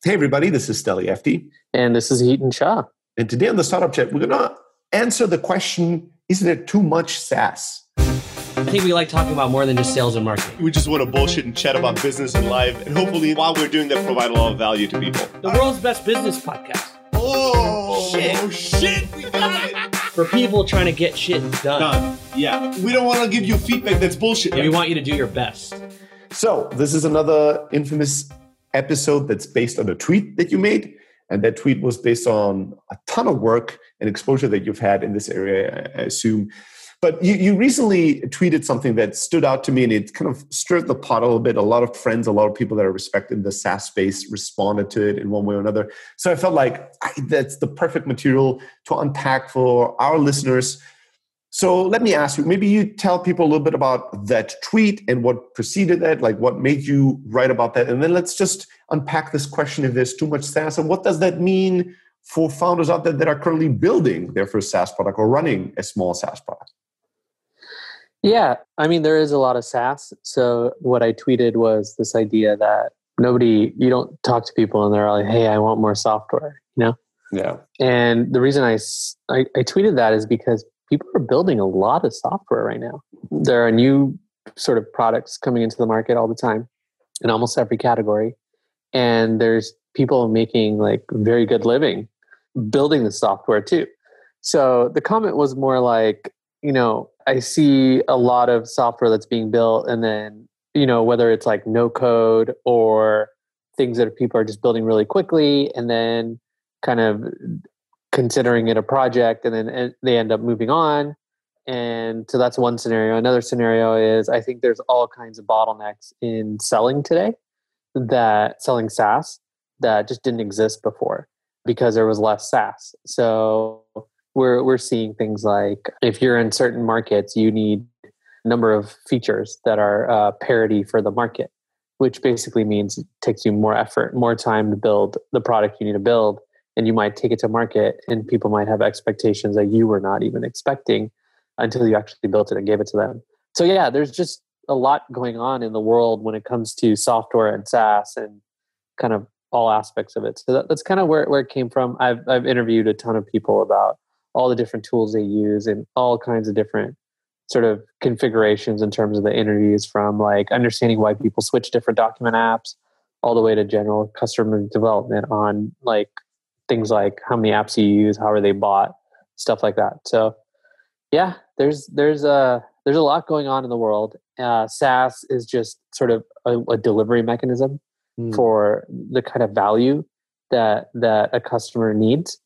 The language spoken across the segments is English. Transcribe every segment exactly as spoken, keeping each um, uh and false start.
Hey, everybody, this is Steli Efti. And this is Heaton Shah. And today on the Startup Chat, we're going to answer the question, is there too much SaaS? I think we like talking about more than just sales and marketing. We just want to bullshit and chat about business and life. And hopefully, while we're doing that, provide a lot of value to people. The world's best business podcast. Oh, shit. Oh, shit. We got it. For people trying to get shit done. Done. Yeah. We don't want to give you feedback that's bullshit. Yeah, we want you to do your best. So, this is another infamous episode that's based on a tweet that you made. And that tweet was based on a ton of work and exposure that you've had in this area, I assume. But you, you recently tweeted something that stood out to me, and it kind of stirred the pot a little bit. A lot of friends, a lot of people that are respected in the SaaS space responded to it in one way or another. So I felt like I, that's the perfect material to unpack for our listeners. So let me ask you, maybe you tell people a little bit about that tweet and what preceded that, like what made you write about that. And then let's just unpack this question, if there's too much SaaS, and what does that mean for founders out there that are currently building their first SaaS product or running a small SaaS product? Yeah, I mean, there is a lot of SaaS. So what I tweeted was this idea that nobody, you don't talk to people and they're like, hey, I want more software, you know? Yeah. And the reason I, I, I tweeted that is because people are building a lot of software right now. There are new sort of products coming into the market all the time in almost every category. And there's people making like very good living building the software too. So the comment was more like, you know, I see a lot of software that's being built, and then, you know, whether it's like no code or things that people are just building really quickly and then kind of considering it a project, and then they end up moving on. And so that's one scenario. Another scenario is I think there's all kinds of bottlenecks in selling today, that selling SaaS that just didn't exist before because there was less SaaS. So we're we're seeing things like if you're in certain markets, you need a number of features that are uh, parity for the market, which basically means it takes you more effort, more time to build the product you need to build. And you might take it to market and people might have expectations that you were not even expecting until you actually built it and gave it to them. So yeah, there's just a lot going on in the world when it comes to software and SaaS and kind of all aspects of it. So that, that's kind of where, where it came from. I've, I've interviewed a ton of people about all the different tools they use and all kinds of different sort of configurations in terms of the interviews, from like understanding why people switch different document apps all the way to general customer development on like things like how many apps you use, how are they bought, stuff like that. So yeah, there's there's a there's a lot going on in the world. Uh, SaaS is just sort of a, a delivery mechanism mm. for the kind of value that that a customer needs,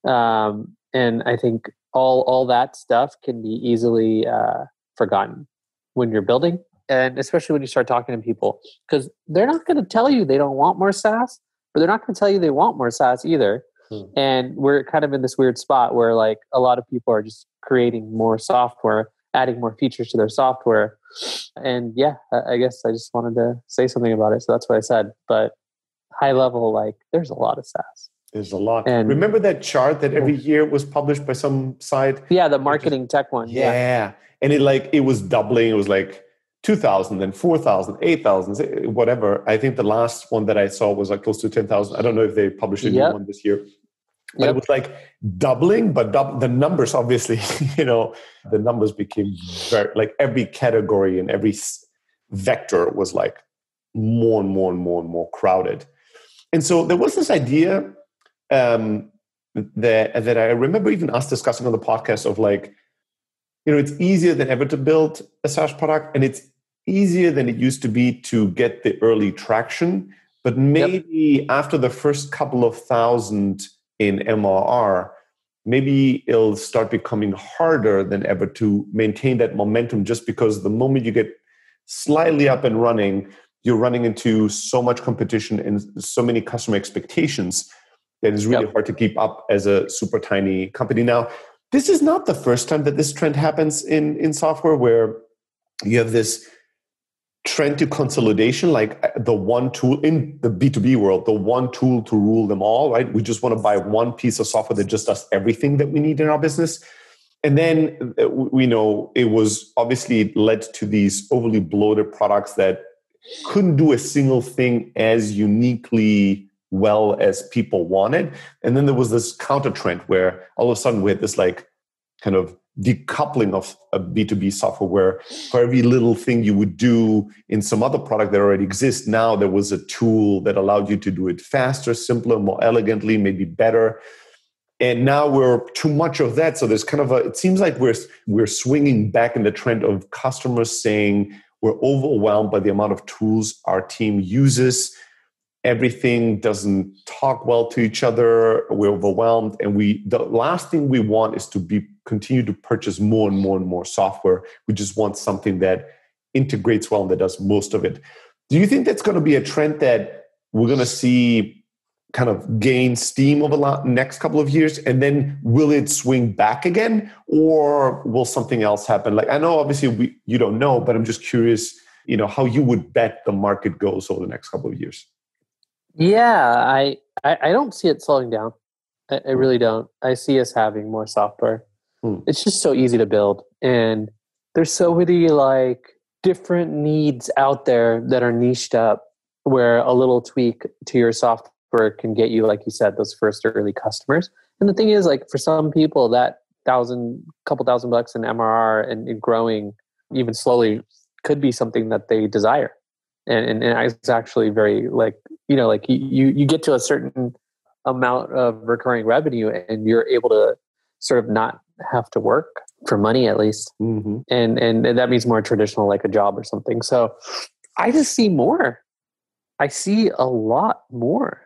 um, and I think all all that stuff can be easily uh, forgotten when you're building, and especially when you start talking to people, because they're not going to tell you they don't want more SaaS, but they're not going to tell you they want more SaaS either. Hmm. And we're kind of in this weird spot where like a lot of people are just creating more software, adding more features to their software. And yeah, I guess I just wanted to say something about it. So that's what I said. But high level, like there's a lot of SaaS. There's a lot. And remember that chart that every year was published by some site? Yeah, the marketing just, tech one. Yeah. yeah. And it like, it was doubling. It was like two thousand, then four thousand, eight thousand, whatever. I think the last one that I saw was like close to ten thousand. I don't know if they published a yep. new one this year. But yep. it was like doubling, but dub- the numbers, obviously, you know, the numbers became very, like every category and every s- vector was like more and more and more and more crowded. And so there was this idea um, that, that I remember even us discussing on the podcast of like, you know, it's easier than ever to build a SaaS product, and it's easier than it used to be to get the early traction. But maybe yep. after the first couple of thousand in M R R, maybe it'll start becoming harder than ever to maintain that momentum, just because the moment you get slightly up and running, you're running into so much competition and so many customer expectations that it's really yep. hard to keep up as a super tiny company. Now, this is not the first time that this trend happens in, in software, where you have this trend to consolidation, like the one tool in the B two B world, the one tool to rule them all, right? We just want to buy one piece of software that just does everything that we need in our business. And then we know it was obviously led to these overly bloated products that couldn't do a single thing as uniquely well as people wanted. And then there was this counter trend where all of a sudden we had this like kind of decoupling of a B two B software where for every little thing you would do in some other product that already exists, now there was a tool that allowed you to do it faster, simpler, more elegantly, maybe better. And now we're too much of that. So there's kind of a, it seems like we're we're swinging back in the trend of customers saying we're overwhelmed by the amount of tools our team uses. Everything doesn't talk well to each other. We're overwhelmed. And we the last thing we want is to be continue to purchase more and more and more software. We just want something that integrates well and that does most of it. Do you think that's going to be a trend that we're going to see kind of gain steam over the next couple of years? And then will it swing back again? Or will something else happen? Like, I know obviously we, you don't know, but I'm just curious, you know, how you would bet the market goes over the next couple of years. Yeah, I, I, I don't see it slowing down. I, I really don't. I see us having more software. Hmm. It's just so easy to build. And there's so many like different needs out there that are niched up where a little tweak to your software can get you, like you said, those first early customers. And the thing is, like for some people, that thousand, couple thousand bucks in M R R and, and growing even slowly could be something that they desire. And, and, and it's actually very like, you know, like you, you get to a certain amount of recurring revenue and you're able to sort of not have to work for money at least. Mm-hmm. And, and and that means more traditional, like a job or something. So I just see more. I see a lot more.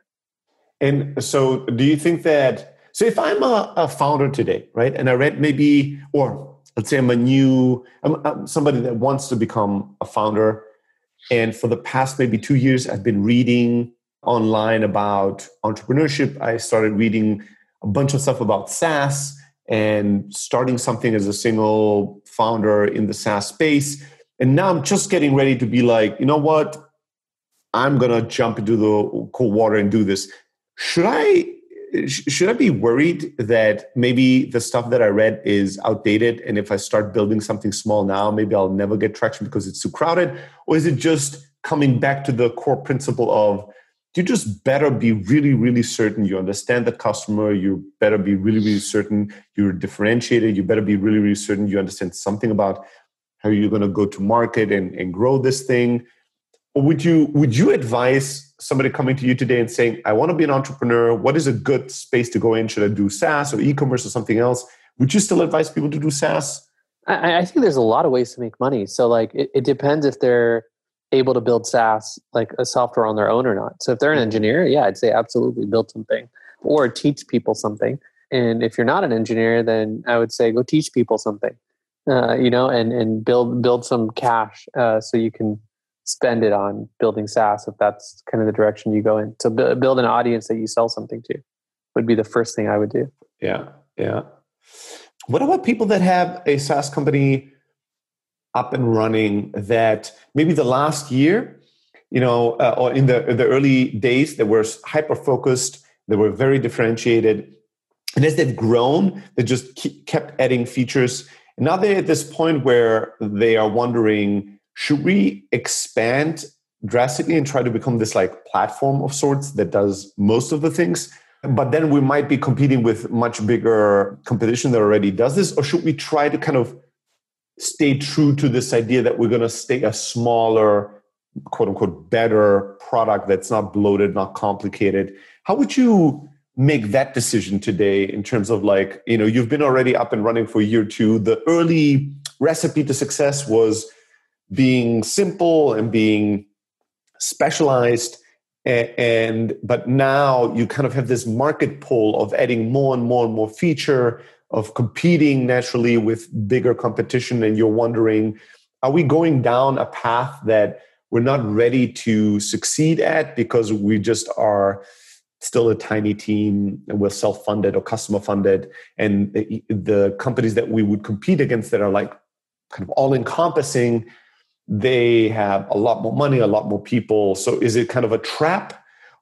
And so do you think that, so if I'm a, a founder today, right? And I read maybe, or let's say I'm a new, I'm, I'm somebody that wants to become a founder. And for the past maybe two years, I've been reading online about entrepreneurship. I started reading a bunch of stuff about SaaS and starting something as a single founder in the SaaS space. And now I'm just getting ready to be like, you know what? I'm going to jump into the cold water and do this. Should I, should I be worried that maybe the stuff that I read is outdated? And if I start building something small now, maybe I'll never get traction because it's too crowded? Or is it just coming back to the core principle of you just better be really, really certain you understand the customer. You better be really, really certain you're differentiated. You better be really, really certain you understand something about how you're going to go to market and, and grow this thing. Or would you would you advise somebody coming to you today and saying, I want to be an entrepreneur. What is a good space to go in? Should I do SaaS or e-commerce or something else? Would you still advise people to do SaaS? I, I think there's a lot of ways to make money. So like it, it depends if they're able to build SaaS, like a software on their own or not. So if they're an engineer, yeah, I'd say absolutely build something or teach people something. And if you're not an engineer, then I would say go teach people something, uh, you know, and, and build, build some cash uh, so you can spend it on building SaaS if that's kind of the direction you go in. So b- build an audience that you sell something to would be the first thing I would do. Yeah, yeah. What about people that have a SaaS company up and running that maybe the last year, you know, uh, or in the, in the early days, they were hyper-focused, they were very differentiated. And as they've grown, they just keep, kept adding features. And now they're at this point where they are wondering, should we expand drastically and try to become this like platform of sorts that does most of the things? But then we might be competing with much bigger competition that already does this. Or should we try to kind of stay true to this idea that we're going to stay a smaller, quote unquote, better product that's not bloated, not complicated? How would you make that decision today in terms of like, you know, you've been already up and running for a year or two. The early recipe to success was being simple and being specialized. And, and but now you kind of have this market pull of adding more and more and more feature, of competing naturally with bigger competition. And you're wondering, are we going down a path that we're not ready to succeed at because we just are still a tiny team and we're self-funded or customer funded? And the, the companies that we would compete against that are like kind of all-encompassing, they have a lot more money, a lot more people. So is it kind of a trap?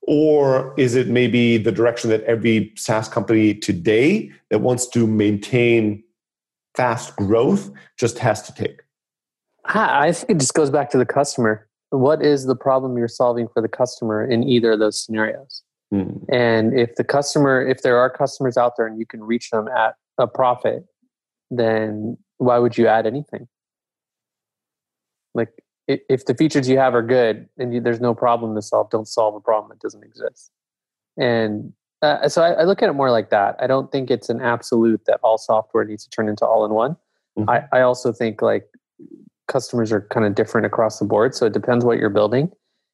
Or is it maybe the direction that every SaaS company today that wants to maintain fast growth just has to take? I think it just goes back to the customer. What is the problem you're solving for the customer in either of those scenarios? Mm. And if the customer, if there are customers out there and you can reach them at a profit, then why would you add anything? Like if, if the features you have are good and you, there's no problem to solve, don't solve a problem that doesn't exist. And uh, so I, I look at it more like that. I don't think it's an absolute that all software needs to turn into all-in-one. Mm-hmm. I, I also think like customers are kind of different across the board. So it depends what you're building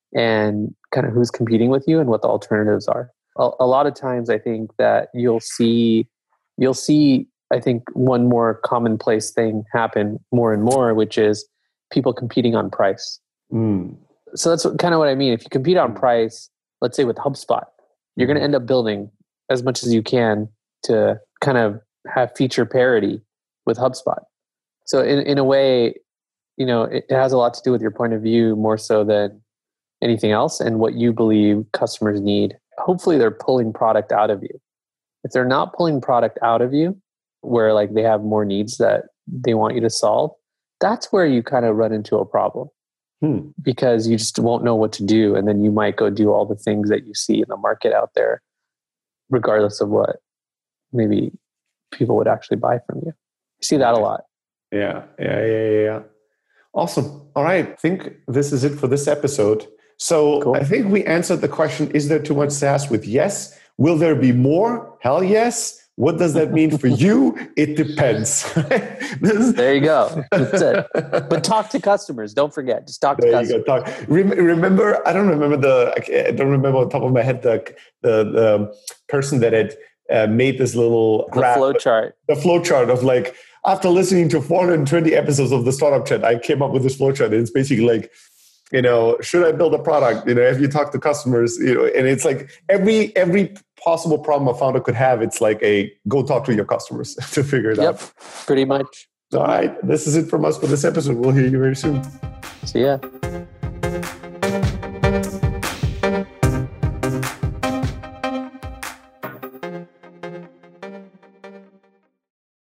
and kind of who's competing with you and what the alternatives are. A, a lot of times I think that you'll see, you'll see, I think one more commonplace thing happen more and more, which is people competing on price. Mm. So that's what, kind of what I mean. If you compete on price, let's say with HubSpot, you're going to end up building as much as you can to kind of have feature parity with HubSpot. So in, in a way, you know, it, it has a lot to do with your point of view more so than anything else and what you believe customers need. Hopefully they're pulling product out of you. If they're not pulling product out of you, where like they have more needs that they want you to solve, that's where you kind of run into a problem. Hmm. Because you just won't know what to do. And then you might go do all the things that you see in the market out there, regardless of what maybe people would actually buy from you. You see that a lot. Yeah, yeah, yeah, yeah. Awesome. All right. I think this is it for this episode. So cool. I think we answered the question, is there too much SaaS with yes? Will there be more? Hell yes. What does that mean for you? It depends. There you go. That's it. But talk to customers. Don't forget. Just talk to there customers. You go. Talk. Remember, I don't remember the, I don't remember on top of my head, the, the, the person that had uh, made this little the graph, flow chart. The flow chart of like, after listening to four hundred twenty episodes of the Startup Chat, I came up with this flow chart. And it's basically like, you know, should I build a product? You know, if you talk to customers, you know, and it's like every every possible problem a founder could have, it's like a go talk to your customers to figure it yep, out. Pretty much. All right. This is it from us for this episode. We'll hear you very soon. See ya.